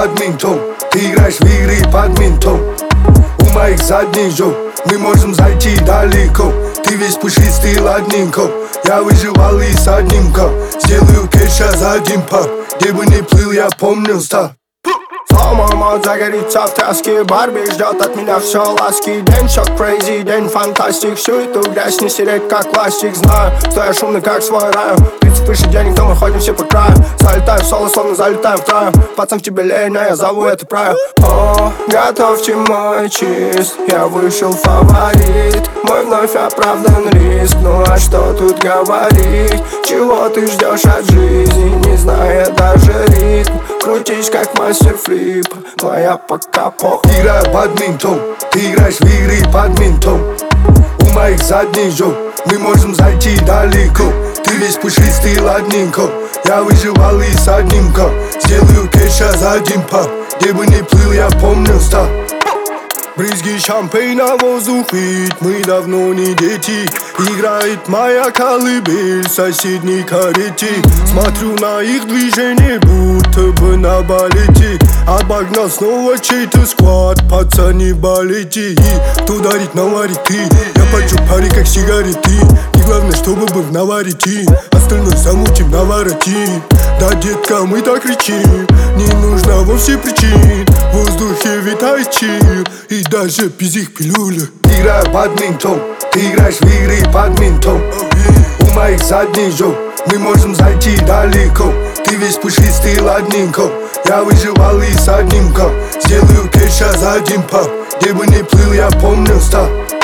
бадминтон. Ты играешь в игры бадминтон. У моих задних жёг, мы можем зайти далеко. Ты весь пушистый ладненько. Я выживал и с одним кап. Сделаю кэша за один пап. Где бы ни плыл, я помнил старт. Мой мод загорится в тряске. Барби ждет от меня все ласки. День шок crazy, день фантастик. Всю эту грязь не стереть как пластик. Знаю, что я шумный как свой рай. 30 выше денег, но мы ходим все по краю. Залетаем в соло, словно залетаем в траю. Пацан, в тебе лень, а я зову это правило. О, готовьте мой чист. Я вышел фаворит. Мой вновь оправдан риск. Ну а что тут говорить? Чего ты ждешь от жизни, не зная даже ритм? Крутись как мастер флип, твоя пока по. Играю в бадминтон. Ты играешь в игры бадминтон. У моих задних жёг, мы можем зайти далеко. Ты весь пушистый ладненько. Я выживал и с одним кап. Сделаю кэша за один пап. Где бы ни плыл, я помнил старт. Брызги шампейна, воздух вид, мы давно не дети. Играет моя колыбель в соседней карете. Смотрю на их движение, будто бы на балете. Обогнал снова чей-то сквад, пацаны балете. И кто дарит, наварит ты. Я поджег пари, как сигареты. И главное, чтобы был наварите. Остальное замутим, наворотим. Да, детка, мы так кричим. Не нужно вовсе причин. В воздухе витает чил. И даже без их пилюля. Играю в бадминтон. Ты играешь в игры бадминтон. У моих задних жёг, мы можем зайти далеко. Ты весь пушистый ладненько. Я выживал и с одним кап. Сделаю кэша за один пап. Где бы ни плыл, я помнил старт.